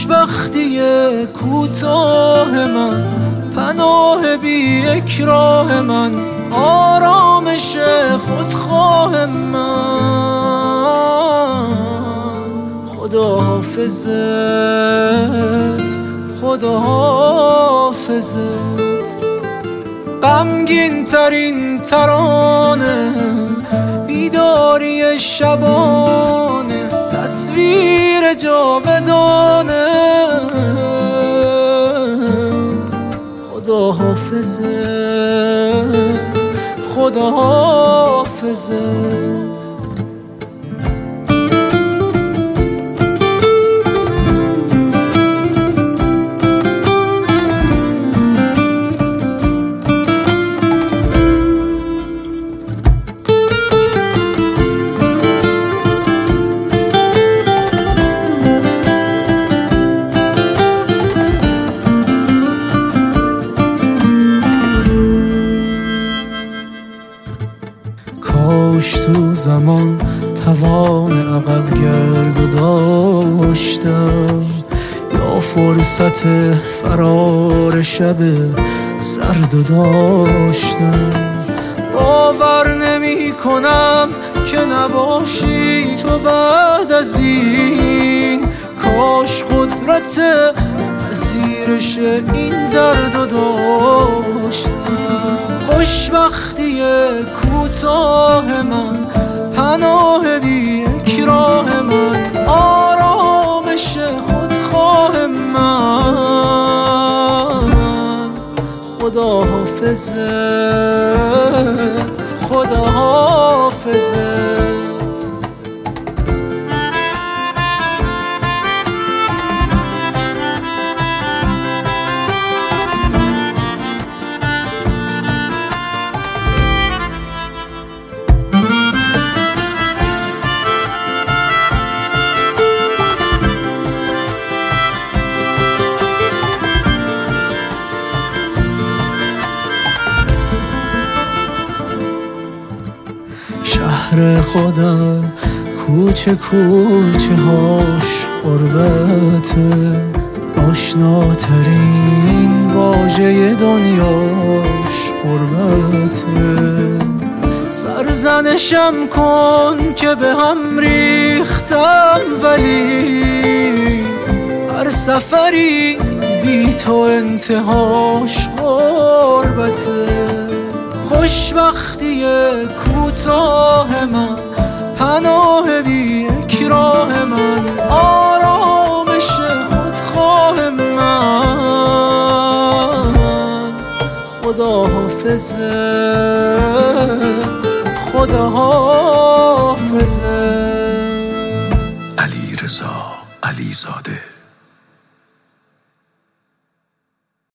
خوشبختی کوتاه من، پناه بی اکراه من، آرامش خودخواه من. خدا حافظت، خدا حافظت. غمگین ترین ترانه، بیداری شبانه، تصویر جاودانه. خدا حافظت، خدا حافظت. کاش تو زمان توان عقب گرد داشتم، یا فرصت فرار شب سرد داشتم. باور نمی کنم که نباشی تو بعد از این. کاش قدرت پذیرش این درد داشتم. خوشبختی کوتاه من، پناه بی اکراه من، آرامش خودخواه من. خدا حافظت، خدا حافظت. شهر خودم کوچه کوچه هاش غربته، آشناترین واژه دنیاش غربته. سرزنشم کن که به هم ریختم، ولی هر سفری بی تو انتهاش غربته. خوشبختی کوتاه من، پناه بی اکراه من، آرامش خودخواه من. خدا حافظت، خدا حافظت. علیرضا علیزاده.